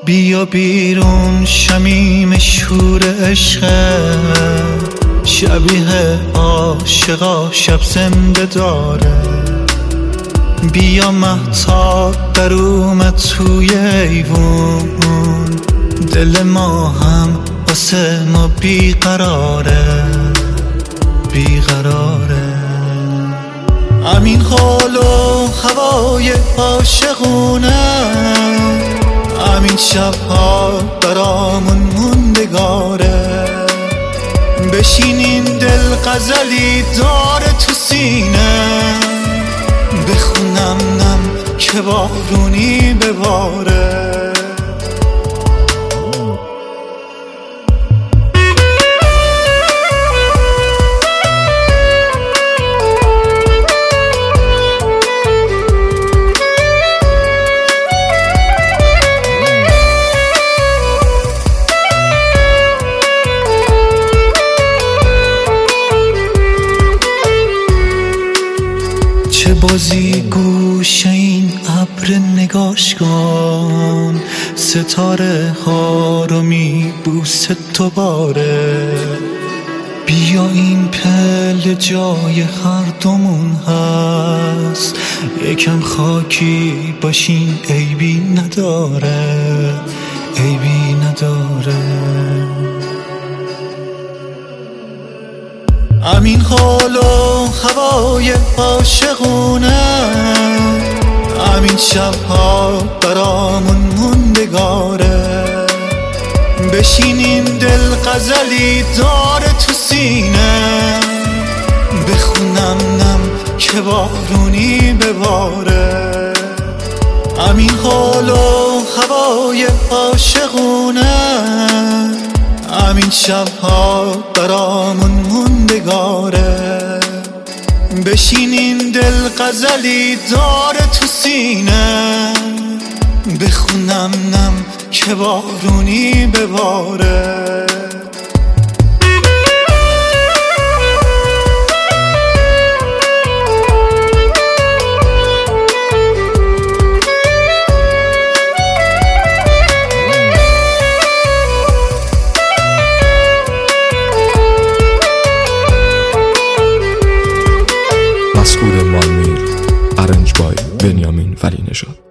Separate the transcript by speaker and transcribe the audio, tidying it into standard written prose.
Speaker 1: بیا بیرون شمیم شور عشقت، شبیه عاشقا شب زنده داره. بیا مهتاب در اومد توی ایوون، دل ما هم واسه ما بیقراره بیقراره. همین حال و هوای عاشقونه، همین شبها برامون موندگاره. بشینیم دل غزلی داره تو سینه، بخونم نم که بارونی بباره. چه بازی گوش این ابر نگاش کن، ستاره ها رو میبوسه دوباره. بیا این پل جای هر دومون هست، یکم خاکی باشین عیبی نداره عیبی نداره. همین حال و هوای عاشقونه، همین شبها برامون موندگاره. بشینیم دل غزلی داره تو سینه، بخونم نم که بارونی بباره. همین حال و هوای عاشقونه، همین شبها برامون موندگاره. بشینیم دل غزلی داره تو سینه، بخونم نم که بارونی بباره.
Speaker 2: مسئول مالمیر، ارنج بای بنیامین ولی نژاد.